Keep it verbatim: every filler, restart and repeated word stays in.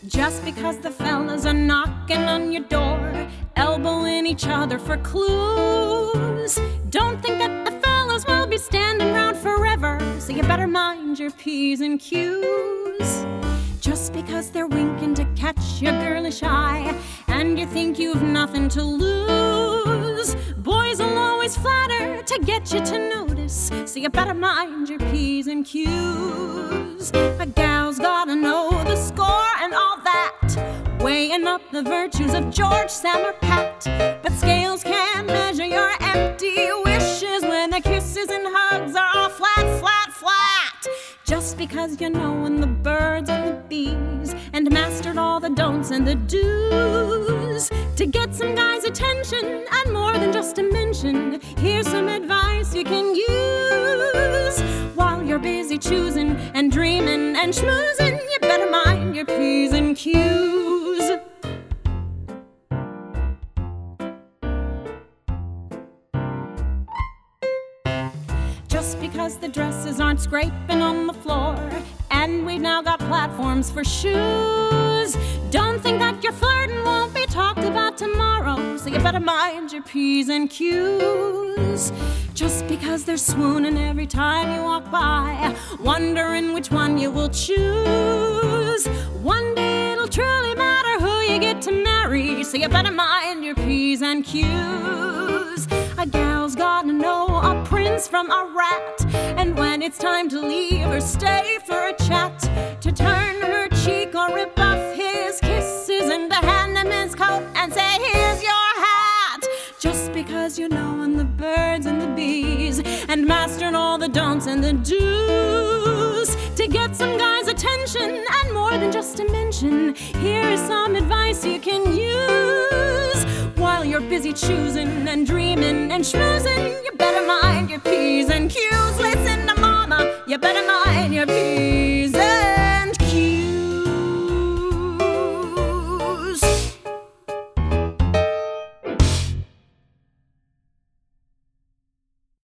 Just because the fellas are knocking on your door, elbowing each other for clues, don't think that the fellas will be standing around forever, so you better mind your P's and Q's. Just because they're winking to catch your girlish eye, and you think you've nothing to lose, boys will always flatter to get you to notice, so you better mind your P's and Q's. A gal's gotta know the score and all that, weighing up the virtues of George, Sam, or Pat. But scales can't measure your empty wishes when the kisses and hugs are all flat, flat, flat. Just because you know when the birds and the bees, and mastered all the don'ts and the do's, to get some guy's attention and more than just a mention, here's some advice you can use. While you're busy choosing and dreaming and schmoozing, you better mind your P's and Q's. Just because the dresses aren't scraping on the floor, and we've now got platforms for shoes, don't think that your flirting won't be talked about tomorrow, so you better mind your P's and Q's. Just because they're swooning every time you walk by, wondering which one you will choose, one day it'll truly matter who you get to marry, so you better mind your P's and Q's. A gal's gotta know a prince from a rat, and when it's time to leave or stay for a chat, to turn her cheek or rip off his kisses, and to hand him his coat and say, here's your hat. Just because you know and the birds and the bees, and mastered all the don'ts and the do's, to get some guy's attention and more than just a mention, here is some advice you can use. While you're busy choosing and dreaming and schmoozing, you better mind your P's and Q's.